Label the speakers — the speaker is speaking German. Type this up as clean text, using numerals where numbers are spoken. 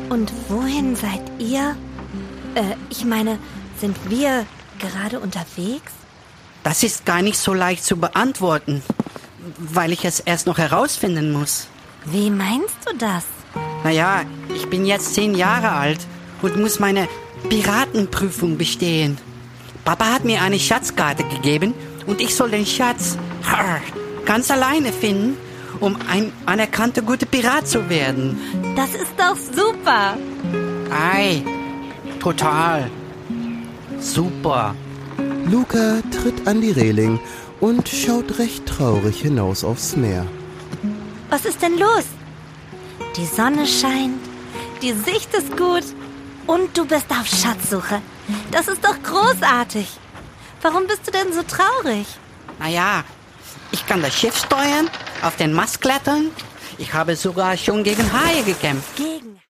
Speaker 1: Und wohin seid ihr? Ich meine, sind wir gerade unterwegs?
Speaker 2: Das ist gar nicht so leicht zu beantworten, weil ich es erst noch herausfinden muss.
Speaker 1: Wie meinst du das?
Speaker 2: Naja, ich bin jetzt 10 Jahre alt und muss meine Piratenprüfung bestehen. Papa hat mir eine Schatzkarte gegeben und ich soll den Schatz ganz alleine finden, um ein anerkannter guter Pirat zu werden.
Speaker 1: Das ist doch super.
Speaker 2: Ei, total. Super.
Speaker 3: Luca tritt an die Reling und schaut recht traurig hinaus aufs Meer.
Speaker 1: Was ist denn los? Die Sonne scheint, die Sicht ist gut und du bist auf Schatzsuche. Das ist doch großartig. Warum bist du denn so traurig?
Speaker 2: Naja, ich kann das Schiff steuern, auf den Mast klettern. Ich habe sogar schon gegen Haie gekämpft.
Speaker 1: Gegen